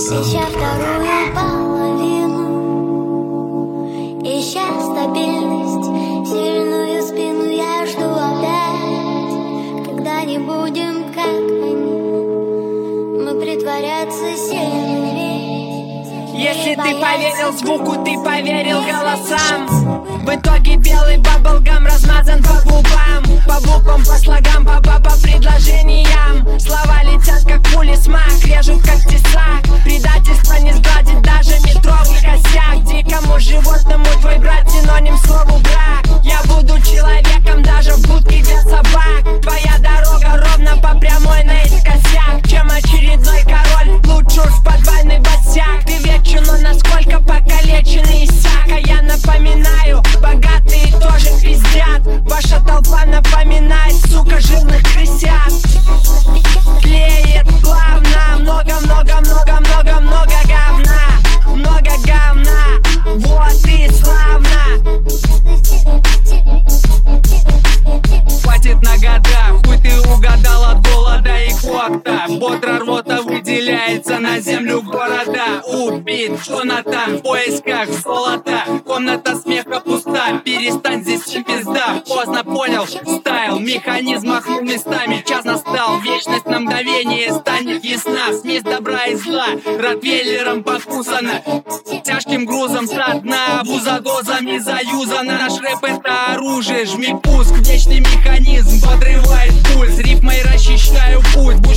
ища вторую половину, ища стабильность, сильную спину, я жду опять, когда не будем как они, мы притворяться сильными. Если ты поверил звуку, ты поверил голосам. В итоге белый баблгам размазан по губам, по буквам, по слогам, по предложениям. Слова летят как пули, смак, режут как тесак. Предательство не сгладит даже метровый косяк. Дикому животному твой брат синоним слову брак. Я буду человеком даже в будке для собак. Твоя дорога ровно по прямой наискосяк. Чем очередной король, лучше уж подвальный босяк. Ты вечен, но насколько покалеченный иссяк. А я напоминаю, богатые тоже пиздят. Ваша толпа напоминает, сука, жирных крысят. Тлеет плавно, много-много-много-много-много говна. Много говна, вот и славно. Хватит на года, хуй ты угадал от голода и кота. Бодро рвота выделяется на землю города. Убит Джонатан в поисках золота. Комната смеха пуста, перестань, здесь всем пизда. Поздно понял стайл, механизм махнул местами. Час настал, вечность на мгновение станет ясна. Смесь добра и зла, ротвейлером покусана. Тяжким грузом со дна, бузадозами заюзана. Наш рэп это оружие, жми пуск, вечный механизм подрывает пульс. Рифмой расчищаю путь.